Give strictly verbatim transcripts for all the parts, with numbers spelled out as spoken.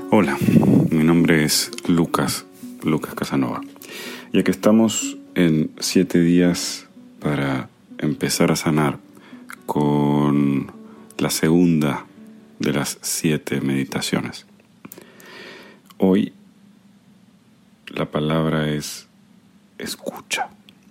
Hola, mi nombre es Lucas, Lucas Casanova. Ya que estamos en siete días para empezar a sanar con la segunda de las siete meditaciones. Hoy la palabra es escucha.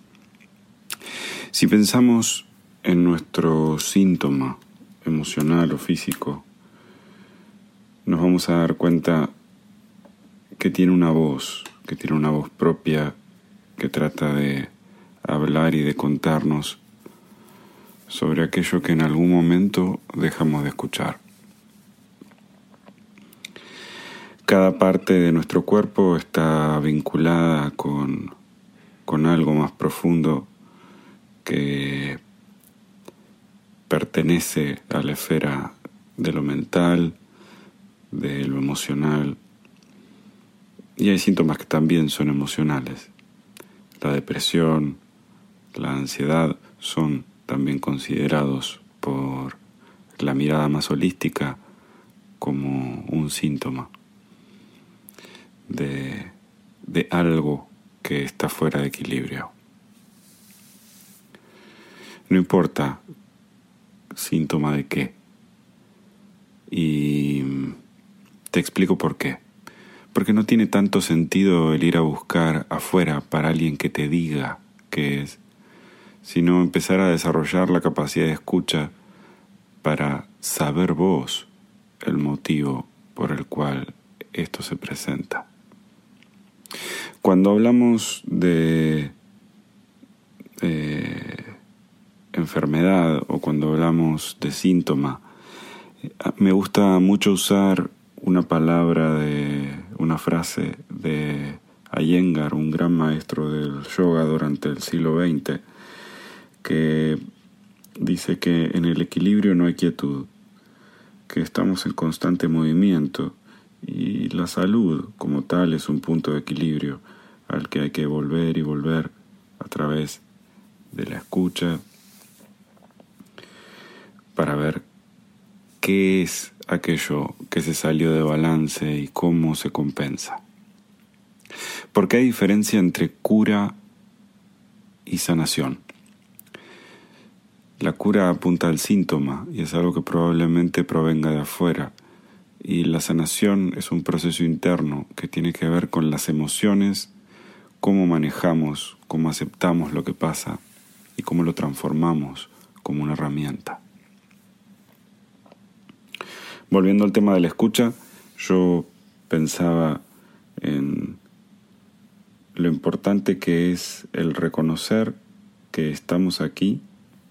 Si pensamos en nuestro síntoma emocional o físico, nos vamos a dar cuenta que tiene una voz, que tiene una voz propia que trata de hablar y de contarnos sobre aquello que en algún momento dejamos de escuchar. Cada parte de nuestro cuerpo está vinculada con, con algo más profundo que pertenece a la esfera de lo mental, de lo emocional, y hay síntomas que también son emocionales. La depresión, la ansiedad son también considerados por la mirada más holística como un síntoma de, de algo que está fuera de equilibrio. No importa síntoma de qué, y te explico por qué. Porque no tiene tanto sentido el ir a buscar afuera para alguien que te diga qué es, sino empezar a desarrollar la capacidad de escucha para saber vos el motivo por el cual esto se presenta. Cuando hablamos de eh, enfermedad o cuando hablamos de síntoma, me gusta mucho usar una palabra de una frase de Iyengar, un gran maestro del yoga durante el siglo veinte, que dice que en el equilibrio no hay quietud, que estamos en constante movimiento y la salud como tal es un punto de equilibrio al que hay que volver y volver a través de la escucha para ver qué es aquello que se salió de balance y cómo se compensa. Porque hay diferencia entre cura y sanación. La cura apunta al síntoma y es algo que probablemente provenga de afuera. Y la sanación es un proceso interno que tiene que ver con las emociones, cómo manejamos, cómo aceptamos lo que pasa y cómo lo transformamos como una herramienta. Volviendo al tema de la escucha, yo pensaba en lo importante que es el reconocer que estamos aquí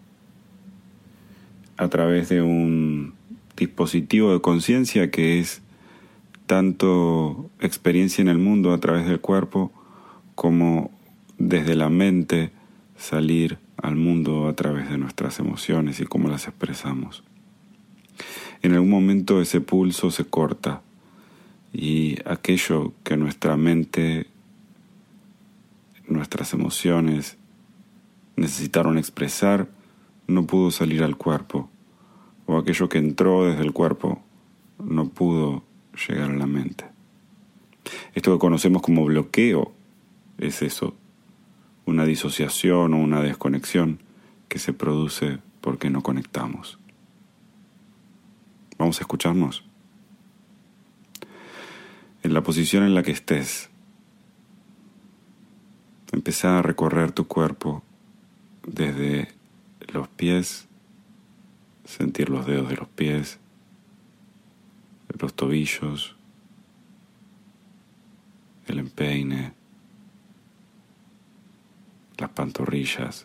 a través de un dispositivo de conciencia que es tanto experiencia en el mundo a través del cuerpo como desde la mente salir al mundo a través de nuestras emociones y cómo las expresamos. En algún momento ese pulso se corta y aquello que nuestra mente, nuestras emociones necesitaron expresar no pudo salir al cuerpo, o aquello que entró desde el cuerpo no pudo llegar a la mente. Esto que conocemos como bloqueo es eso, una disociación o una desconexión que se produce porque no conectamos. Vamos a escucharnos. En la posición en la que estés, empezá a recorrer tu cuerpo desde los pies, sentir los dedos de los pies, los tobillos, el empeine, las pantorrillas.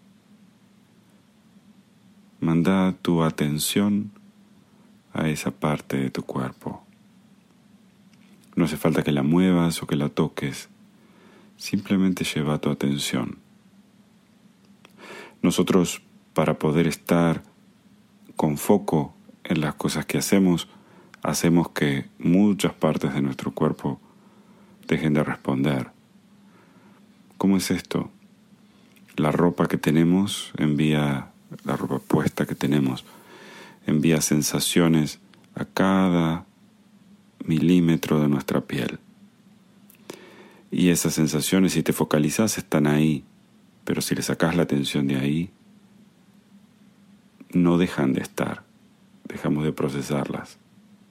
Manda tu atención a esa parte de tu cuerpo. No hace falta que la muevas o que la toques, simplemente lleva tu atención. Nosotros, para poder estar con foco en las cosas que hacemos, hacemos que muchas partes de nuestro cuerpo dejen de responder. ¿Cómo es esto? La ropa que tenemos envía, la ropa puesta que tenemos, envía sensaciones a cada milímetro de nuestra piel. Y esas sensaciones, si te focalizas, están ahí, pero si le sacas la atención de ahí, no dejan de estar, dejamos de procesarlas.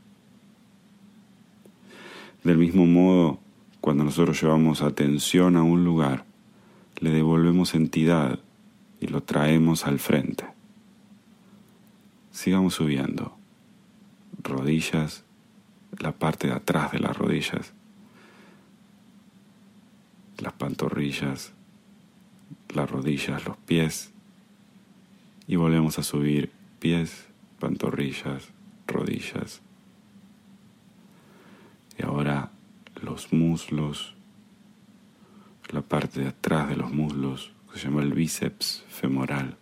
Del mismo modo, cuando nosotros llevamos atención a un lugar, le devolvemos entidad y lo traemos al frente. Sigamos subiendo. Rodillas, la parte de atrás de las rodillas, las pantorrillas, las rodillas, los pies, y volvemos a subir pies, pantorrillas, rodillas. Y ahora los muslos, la parte de atrás de los muslos, que se llama el bíceps femoral,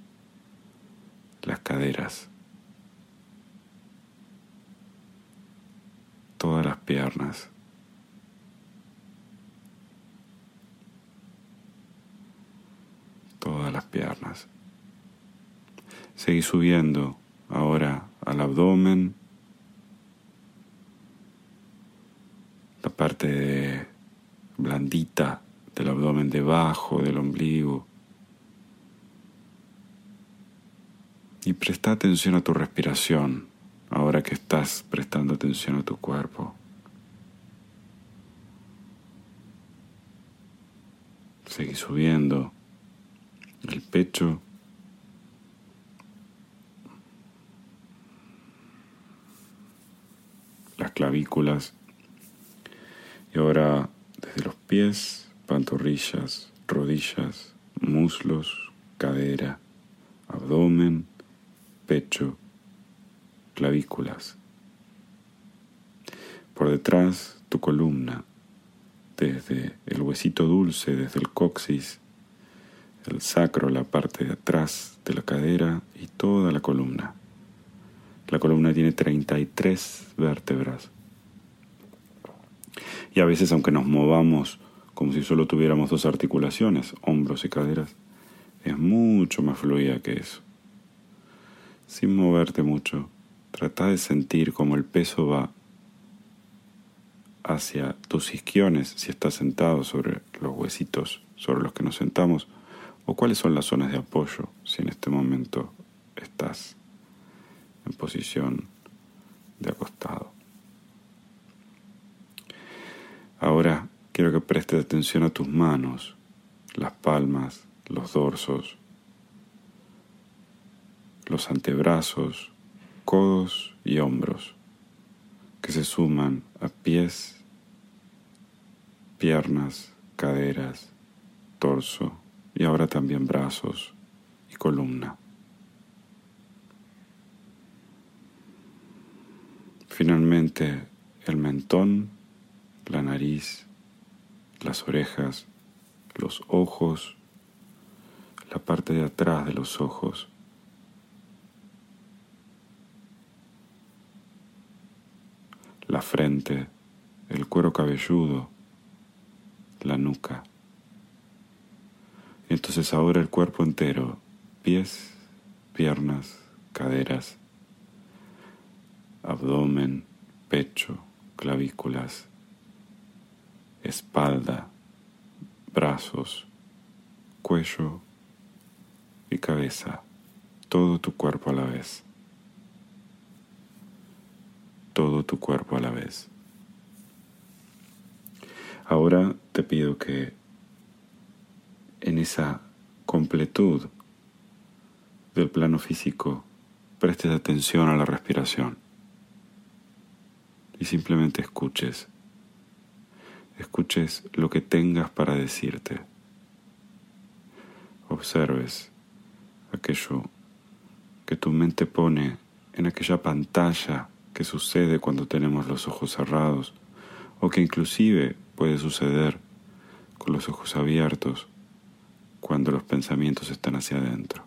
las caderas, todas las piernas, todas las piernas. Seguí subiendo ahora al abdomen, la parte de blandita del abdomen debajo del ombligo. Y presta atención a tu respiración, ahora que estás prestando atención a tu cuerpo. Seguí subiendo el pecho, las clavículas, y ahora desde los pies, pantorrillas, rodillas, muslos, cadera, abdomen, pecho, clavículas. Por detrás, tu columna, desde el huesito dulce, desde el coxis, el sacro, la parte de atrás de la cadera y toda la columna. La columna tiene treinta y tres vértebras. Y a veces, aunque nos movamos como si solo tuviéramos dos articulaciones, hombros y caderas, es mucho más fluida que eso. Sin moverte mucho, trata de sentir cómo el peso va hacia tus isquiones, si estás sentado sobre los huesitos sobre los que nos sentamos, o cuáles son las zonas de apoyo, si en este momento estás en posición de acostado. Ahora quiero que prestes atención a tus manos, las palmas, los dorsos, los antebrazos, codos y hombros, que se suman a pies, piernas, caderas, torso y ahora también brazos y columna. Finalmente, el mentón, la nariz, las orejas, los ojos, la parte de atrás de los ojos, la frente, el cuero cabelludo, la nuca. Y entonces ahora el cuerpo entero, pies, piernas, caderas, abdomen, pecho, clavículas, espalda, brazos, cuello y cabeza, todo tu cuerpo a la vez. Todo tu cuerpo a la vez. Ahora te pido que en esa completud del plano físico prestes atención a la respiración y simplemente escuches. Escuches lo que tengas para decirte. Observes aquello que tu mente pone en aquella pantalla que sucede cuando tenemos los ojos cerrados o que inclusive puede suceder con los ojos abiertos cuando los pensamientos están hacia adentro.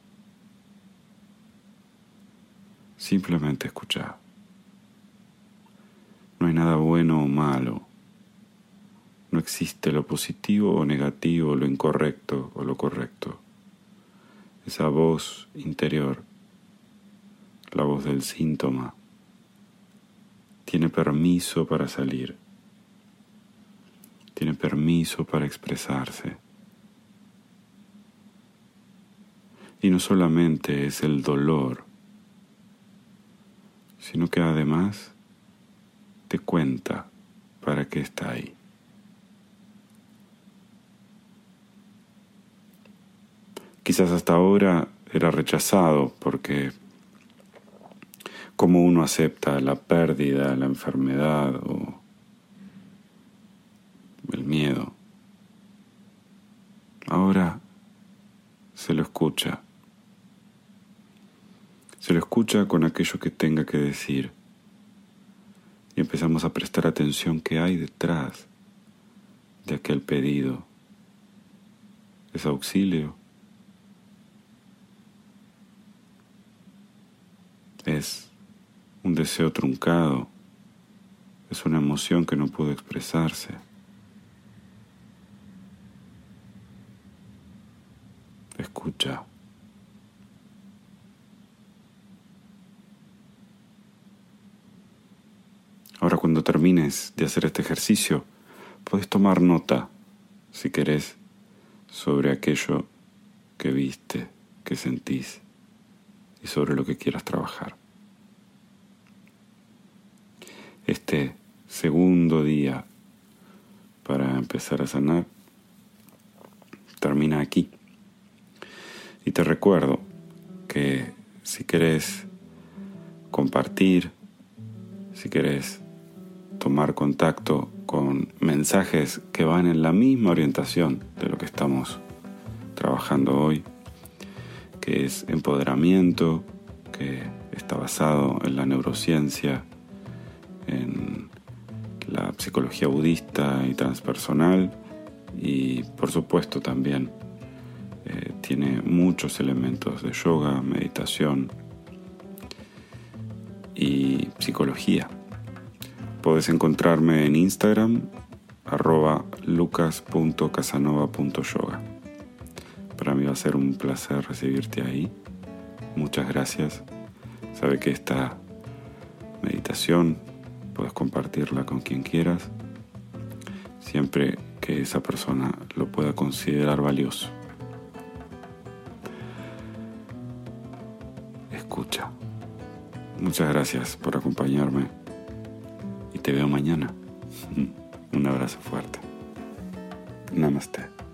Simplemente escucha. No hay nada bueno o malo. No existe lo positivo o negativo, lo incorrecto o lo correcto. Esa voz interior, la voz del síntoma, tiene permiso para salir, tiene permiso para expresarse. Y no solamente es el dolor, sino que además te cuenta para qué está ahí. Quizás hasta ahora era rechazado porque cómo uno acepta la pérdida, la enfermedad o el miedo. Ahora se lo escucha. Se lo escucha con aquello que tenga que decir. Y empezamos a prestar atención qué hay detrás de aquel pedido. ¿Es auxilio? ¿Es un deseo truncado? ¿Es una emoción que no pudo expresarse? Escucha. Ahora, cuando termines de hacer este ejercicio, puedes tomar nota, si querés, sobre aquello que viste, que sentís y sobre lo que quieras trabajar. Este segundo día para empezar a sanar termina aquí. Y te recuerdo que si querés compartir, si querés tomar contacto con mensajes que van en la misma orientación de lo que estamos trabajando hoy, que es empoderamiento, que está basado en la neurociencia, en la psicología budista y transpersonal, y por supuesto también eh, tiene muchos elementos de yoga, meditación y psicología. Podés encontrarme en Instagram, arroba lucas punto casanova punto yoga. Para mí va a ser un placer recibirte ahí. Muchas gracias. Sabe que esta meditación puedes compartirla con quien quieras, siempre que esa persona lo pueda considerar valioso. Escucha. Muchas gracias por acompañarme y te veo mañana. Un abrazo fuerte. Namaste.